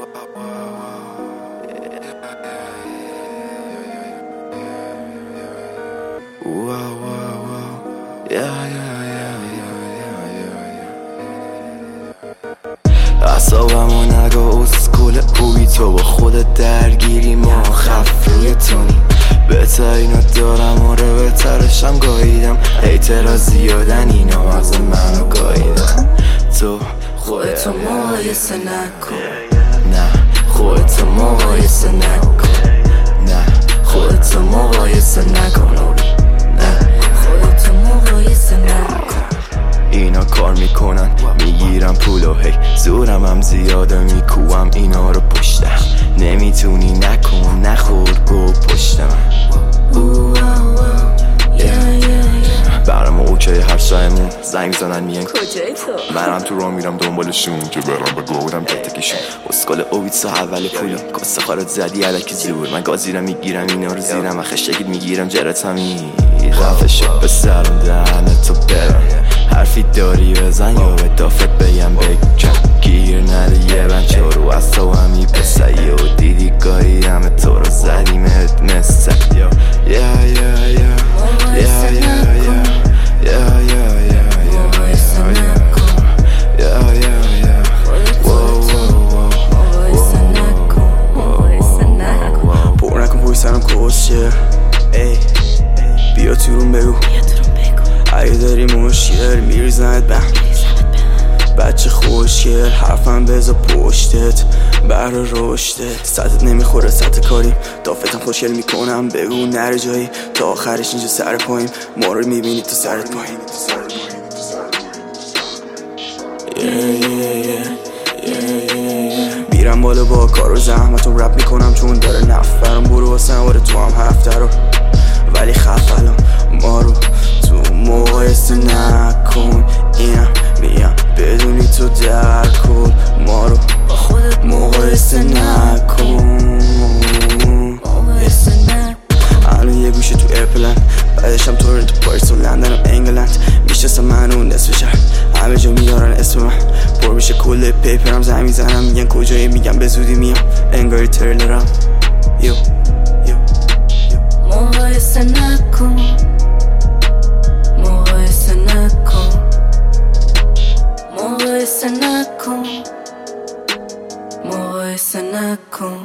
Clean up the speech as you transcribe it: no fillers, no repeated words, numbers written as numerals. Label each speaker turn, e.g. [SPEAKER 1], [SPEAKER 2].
[SPEAKER 1] اعصابمو نگاه اسکول خوبی، تو با خودت درگیری، ما خف روی تونی. بهترینو دارم آره بهترشم گاهیدم، هیترها زیادن اینا مغز منو گاهیدن. تو
[SPEAKER 2] خودتو مقایسه نکن،
[SPEAKER 1] نه خودتو مقایسه نکن، نه خودتو مقایسه نکن، نه
[SPEAKER 2] خودتو مقایسه نکن.
[SPEAKER 1] اینا کار میکنن میگیرم پولو، هی زورم هم زیاده میکوام اینا رو پشتم. نمیتونی نکن نخور گو پشت من. برام اوکی هر شایمون زنگ زنن میگن
[SPEAKER 2] کجایی تو؟
[SPEAKER 1] منم تو راه میرم دنبالشون که برام به گودم تکتکیشون. اسکال اویتسا اول پولی کسه خارت زدی علکی زور، من گازیرم میگیرم اینا رو زیرم و خشکید میگیرم جرت همی خفه شد به سرم دهنه تو برم. حرفی داری بزن یا به دافت بگم بکن، گیر نده یه بنچه رو از تو همی پسایی و دیدی گاهی همه تو رو زدیمت مثل پر نکن پوی سرم کسیه، بیا تو روم بگو اگه داری مشکل میریزنت بهم. بچه خوشگل حرفم بذار پشتت بر رشدت. سطحت نمیخوره سطح کاریم، دافتم خوشگل میکنم بگو نره جایی تا آخرش اینجا سر پاییم. ما رو میبینی تو سرت پایین. میرم بالا با کار و زحمتم رپ میکنم چون داره نفرم. برو واسه واره تو هم هفته رو ولی خف الان ما رو تو مقایسه نکن. اینم میگم بدونی تو در کل ما رو
[SPEAKER 2] با خودت
[SPEAKER 1] مقایسه نکن. الان یه گوشه تو ایرپلن، بعدشم تورنتو پاریس و لندن و انگلند. میشناسم من و نصف شهر همه جا میارن اسم من، پر میشه کل پیپرم زنگ میزنم میگن کجایی، میگم به زودی میام انگاری تریلرم. یو
[SPEAKER 2] مقایسه نکن، مقایسه نکن، مقایسه نکن، مقایسه نکن.